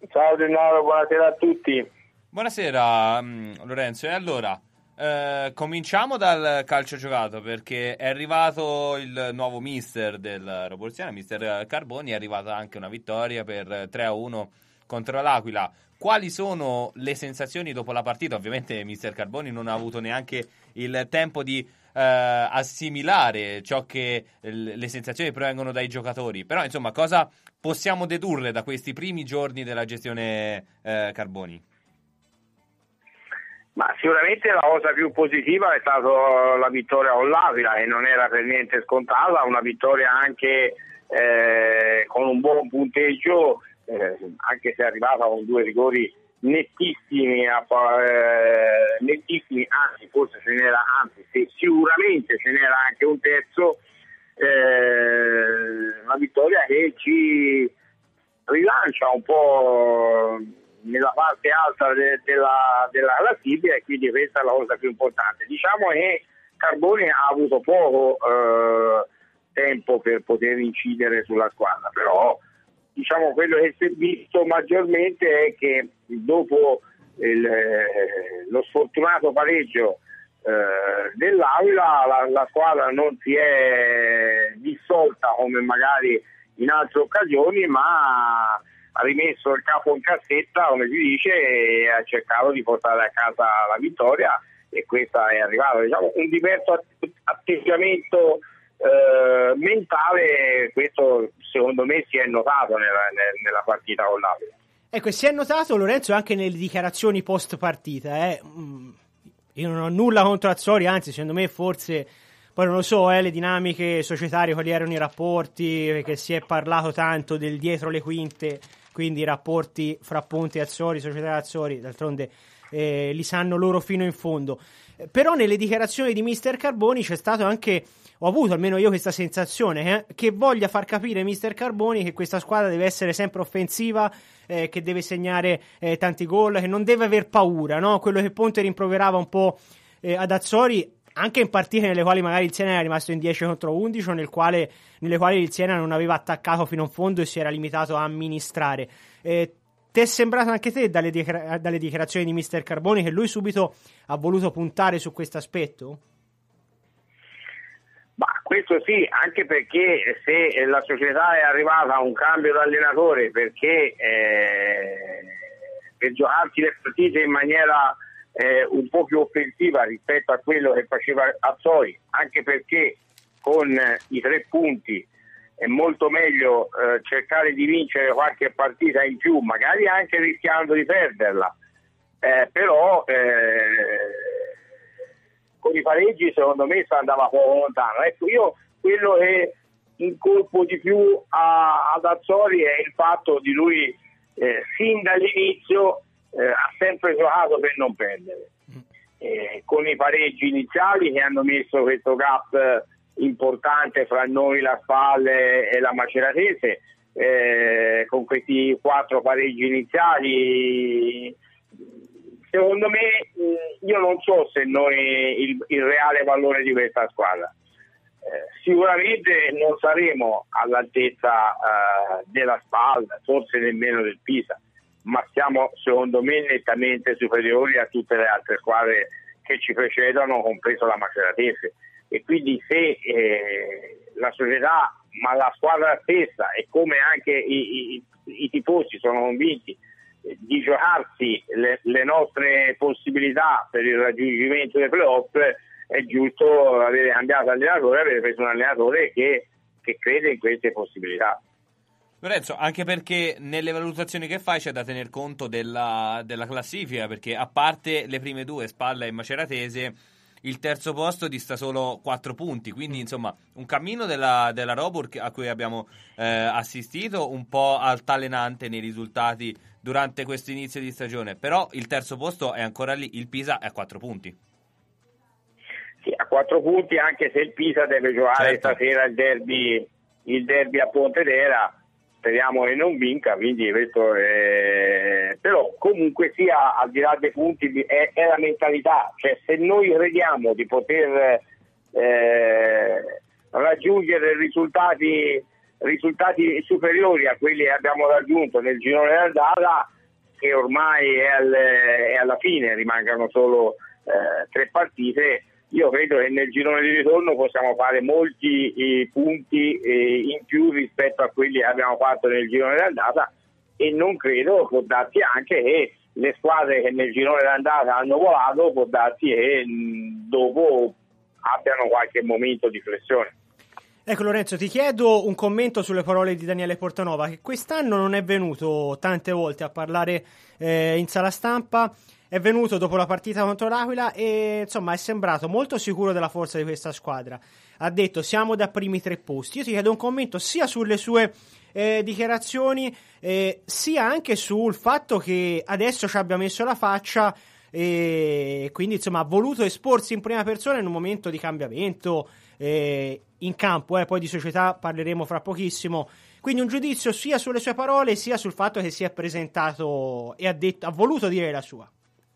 Ciao Gennaro, buonasera a tutti. Buonasera Lorenzo, e allora cominciamo dal calcio giocato, perché è arrivato il nuovo mister del Roborziano, mister Carboni. È arrivata anche una vittoria per 3-1 contro l'Aquila. Quali sono le sensazioni dopo la partita? Ovviamente mister Carboni non ha avuto neanche il tempo di assimilare ciò che le sensazioni provengono dai giocatori, però insomma cosa possiamo dedurre da questi primi giorni della gestione Carboni? Ma sicuramente la cosa più positiva è stata la vittoria con l'Aquila, e non era per niente scontata, una vittoria anche con un buon punteggio, anche se è arrivata con 2 rigori nettissimi, anzi forse ce n'era, sicuramente ce n'era anche un terzo, una vittoria che ci rilancia un po' nella parte alta della classifica, e quindi questa è la cosa più importante. Diciamo che Carboni ha avuto poco tempo per poter incidere sulla squadra, però diciamo quello che si è visto maggiormente è che dopo lo sfortunato pareggio dell'Aquila la squadra non si è dissolta come magari in altre occasioni, ma ha rimesso il capo in cassetta, come si dice, e ha cercato di portare a casa la vittoria, e questa è arrivata. Diciamo, un diverso atteggiamento mentale, questo secondo me si è notato nella partita con l'Aquila. Ecco, si è notato, Lorenzo, anche nelle dichiarazioni post partita. Io non ho nulla contro Azzori, anzi secondo me forse, poi non lo so, le dinamiche societarie, quali erano i rapporti, perché si è parlato tanto del dietro le quinte, quindi i rapporti fra Ponte e Azzori, società e Azzori, d'altronde li sanno loro fino in fondo. Però nelle dichiarazioni di mister Carboni c'è stato anche, ho avuto almeno io questa sensazione, che voglia far capire mister Carboni che questa squadra deve essere sempre offensiva, che deve segnare tanti gol, che non deve aver paura, no? Quello che Ponte rimproverava un po' ad Azzori, anche in partite nelle quali magari il Siena era rimasto in 10 contro 11, o nelle quali il Siena non aveva attaccato fino in fondo e si era limitato a amministrare. Ti è sembrato anche te dalle dichiarazioni di mister Carboni che lui subito ha voluto puntare su questo aspetto? Ma questo sì, anche perché se la società è arrivata a un cambio d'allenatore perché per giocarsi le partite in maniera un po' più offensiva rispetto a quello che faceva Azzori, anche perché con i 3 punti è molto meglio cercare di vincere qualche partita in più, magari anche rischiando di perderla, però con i pareggi secondo me si andava poco lontano. Ecco, io quello che incolpo di più ad Azzori è il fatto di lui sin dall'inizio ha sempre giocato per non perdere, con i pareggi iniziali che hanno messo questo gap importante fra noi, la Spalle e la Maceratese, con questi 4 pareggi iniziali. Secondo me, io non so se noi il reale valore di questa squadra. Sicuramente non saremo all'altezza della Spal, forse nemmeno del Pisa, ma siamo secondo me nettamente superiori a tutte le altre squadre che ci precedono, compreso la Maceratese. E quindi se la società, ma la squadra stessa, e come anche i tifosi sono convinti di giocarsi le nostre possibilità per il raggiungimento dei playoff, è giusto avere cambiato allenatore, avere preso un allenatore che crede in queste possibilità. Lorenzo, anche perché nelle valutazioni che fai c'è da tener conto della classifica, perché a parte le prime 2, Spalla e Maceratese, il terzo posto dista solo 4 punti, quindi insomma un cammino della Robur a cui abbiamo assistito un po' altalenante nei risultati durante questo inizio di stagione, però il terzo posto è ancora lì, il Pisa è a 4 punti. Sì, a 4 punti, anche se il Pisa deve giocare stasera il derby a Pontedera, speriamo che non vinca, quindi questo però comunque sia, al di là dei punti è la mentalità, cioè se noi crediamo di poter raggiungere risultati risultati superiori a quelli che abbiamo raggiunto nel girone d'andata, che ormai è alla fine, rimangono solo 3 partite. Io credo che nel girone di ritorno possiamo fare molti punti in più rispetto a quelli che abbiamo fatto nel girone d'andata, e non credo, può darsi anche che le squadre che nel girone d'andata hanno volato, può darsi che dopo abbiano qualche momento di flessione. Ecco Lorenzo, ti chiedo un commento sulle parole di Daniele Portanova, che quest'anno non è venuto tante volte a parlare in sala stampa, è venuto dopo la partita contro l'Aquila e insomma è sembrato molto sicuro della forza di questa squadra. Ha detto siamo da primi 3 posti. Io ti chiedo un commento sia sulle sue dichiarazioni sia anche sul fatto che adesso ci abbia messo la faccia e quindi insomma ha voluto esporsi in prima persona in un momento di cambiamento in campo, poi di società parleremo fra pochissimo, quindi un giudizio sia sulle sue parole sia sul fatto che si è presentato e ha voluto dire la sua.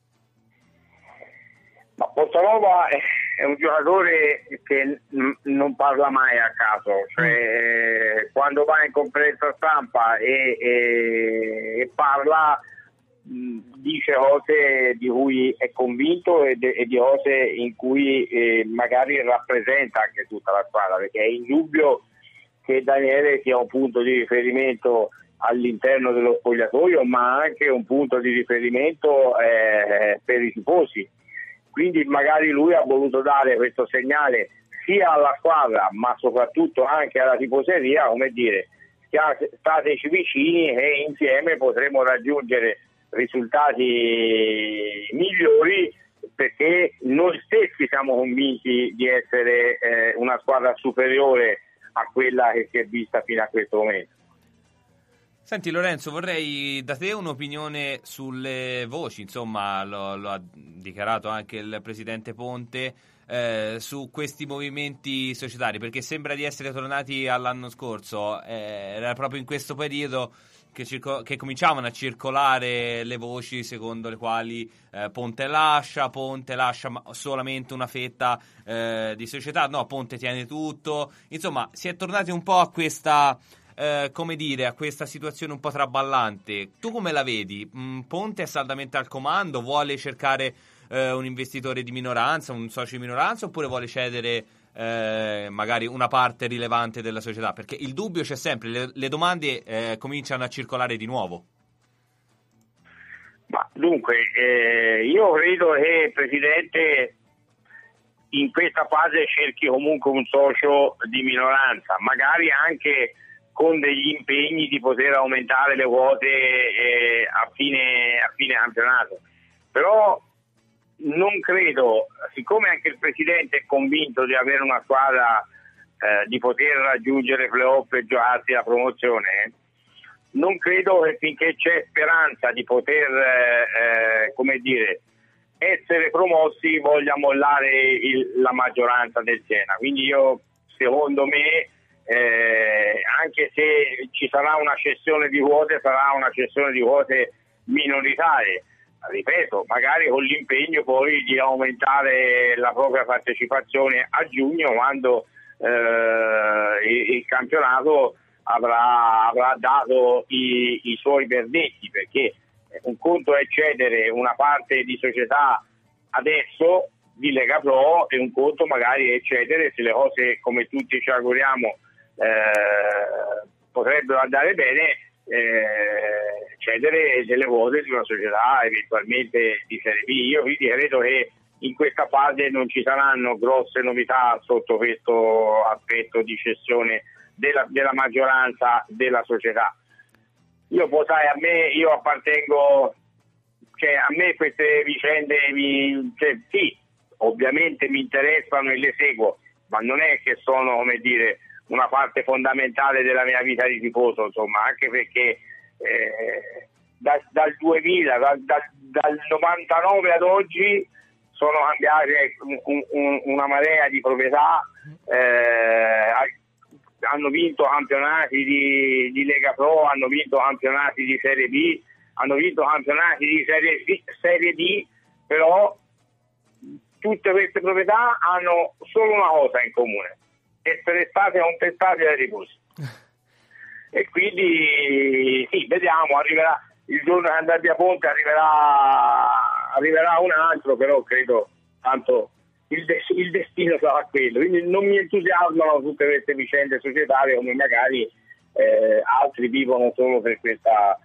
Ma Portanova è un giocatore che non parla mai a caso, cioè quando va in conferenza stampa e parla, dice cose di cui è convinto e di cose in cui magari rappresenta anche tutta la squadra, perché è indubbio che Daniele sia un punto di riferimento all'interno dello spogliatoio, ma anche un punto di riferimento per i tifosi. Quindi magari lui ha voluto dare questo segnale sia alla squadra, ma soprattutto anche alla tifoseria, come dire, stateci vicini e insieme potremo raggiungere risultati migliori, perché noi stessi siamo convinti di essere una squadra superiore a quella che si è vista fino a questo momento. Senti Lorenzo, vorrei da te un'opinione sulle voci, insomma lo ha dichiarato anche il presidente Ponte, su questi movimenti societari, perché sembra di essere tornati all'anno scorso, era proprio in questo periodo che cominciavano a circolare le voci secondo le quali Ponte lascia solamente una fetta di società, no, Ponte tiene tutto, insomma si è tornati un po' a questa... come dire, a questa situazione un po' traballante. Tu come la vedi? Ponte è saldamente al comando, vuole cercare un investitore di minoranza, un socio di minoranza, oppure vuole cedere magari una parte rilevante della società? Perché il dubbio c'è sempre, le domande cominciano a circolare di nuovo. Ma dunque, io credo che il Presidente in questa fase cerchi comunque un socio di minoranza, magari anche con degli impegni di poter aumentare le quote a fine campionato. Però non credo, siccome anche il Presidente è convinto di avere una squadra di poter raggiungere playoff e giocarsi la promozione, non credo che finché c'è speranza di poter essere promossi voglia mollare la maggioranza del Siena. Quindi io, secondo me, anche se ci sarà una cessione di quote, sarà una cessione di quote minoritarie, ripeto, magari con l'impegno poi di aumentare la propria partecipazione a giugno, quando il campionato avrà dato i suoi verdetti, perché un conto è cedere una parte di società adesso di Lega Pro e un conto magari è cedere, se le cose come tutti ci auguriamo potrebbero andare bene, cedere delle quote di una società eventualmente di Serie B. Io quindi credo che in questa fase non ci saranno grosse novità sotto questo aspetto di cessione della maggioranza della società. Io appartengo, cioè a me queste vicende sì, ovviamente mi interessano e le seguo, ma non è che sono, come dire, una parte fondamentale della mia vita di tifoso, insomma, anche perché dal 2000, dal 99 ad oggi sono cambiate una marea di proprietà, hanno vinto campionati di Lega Pro, hanno vinto campionati di Serie B, hanno vinto campionati di Serie D, però tutte queste proprietà hanno solo una cosa in comune: essere state contestate dai tifosi. e quindi sì, vediamo, arriverà il giorno che andrà via Ponte, arriverà un altro, però credo tanto il destino sarà quello, quindi non mi entusiasmano tutte queste vicende societarie come magari altri vivono solo per questa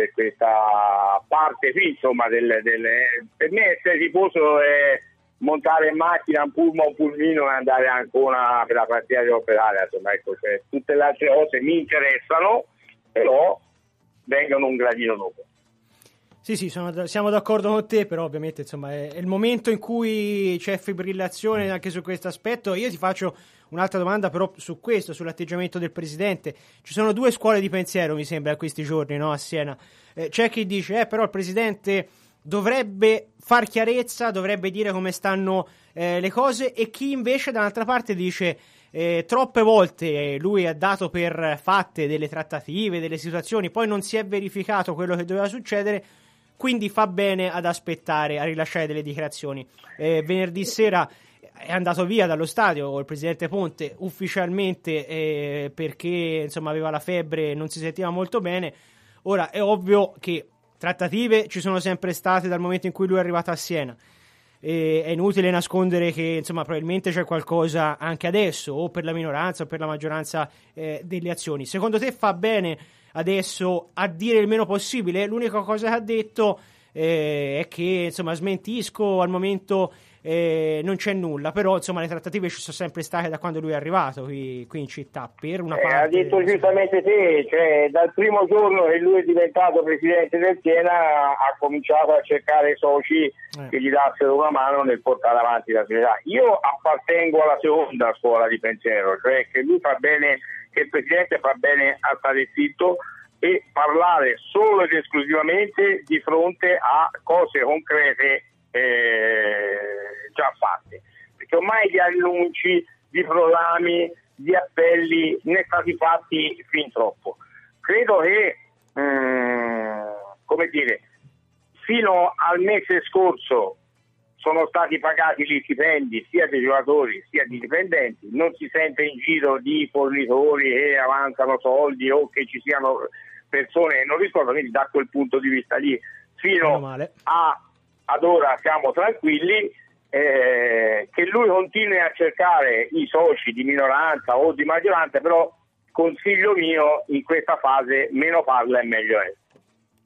parte qui, insomma, per me essere tifoso è montare in macchina un pullman o un pulmino e andare a Ancona per la partita dell'Operaia, insomma, ecco, cioè, tutte le altre cose mi interessano, però vengono un gradino dopo. Sì, siamo d'accordo con te, però ovviamente insomma è il momento in cui c'è fibrillazione anche su questo aspetto. Io ti faccio un'altra domanda però su questo, sull'atteggiamento del presidente. Ci sono due scuole di pensiero, mi sembra, a questi giorni, no? A Siena. C'è chi dice, però il presidente dovrebbe far chiarezza, dovrebbe dire come stanno le cose, e chi invece dall'altra parte dice troppe volte lui ha dato per fatte delle trattative, delle situazioni, poi non si è verificato quello che doveva succedere, quindi fa bene ad aspettare, a rilasciare delle dichiarazioni. Venerdì sera è andato via dallo stadio il presidente Ponte ufficialmente perché insomma aveva la febbre e non si sentiva molto bene. Ora è ovvio che trattative ci sono sempre state dal momento in cui lui è arrivato a Siena. È inutile nascondere che insomma probabilmente c'è qualcosa anche adesso, o per la minoranza o per la maggioranza delle azioni. Secondo te fa bene adesso a dire il meno possibile? L'unica cosa che ha detto è che insomma smentisco, al momento non c'è nulla, però insomma le trattative ci sono sempre state da quando lui è arrivato qui in città, per una parte. Ha detto giustamente te, cioè dal primo giorno che lui è diventato presidente del Siena ha cominciato a cercare soci che gli dassero una mano nel portare avanti la società. Io appartengo alla seconda scuola di pensiero, cioè che lui fa bene, che il presidente fa bene a stare zitto e parlare solo ed esclusivamente di fronte a cose concrete già fatte, perché ormai di annunci, di proclami, di appelli ne è stati fatti fin troppo. Credo che come dire, fino al mese scorso sono stati pagati gli stipendi sia dei giocatori sia di dipendenti, non si sente in giro di fornitori che avanzano soldi o che ci siano persone che non rispondono, quindi da quel punto di vista lì fino ad ora siamo tranquilli. Che lui continui a cercare i soci di minoranza o di maggioranza, però consiglio mio in questa fase meno parla e meglio è.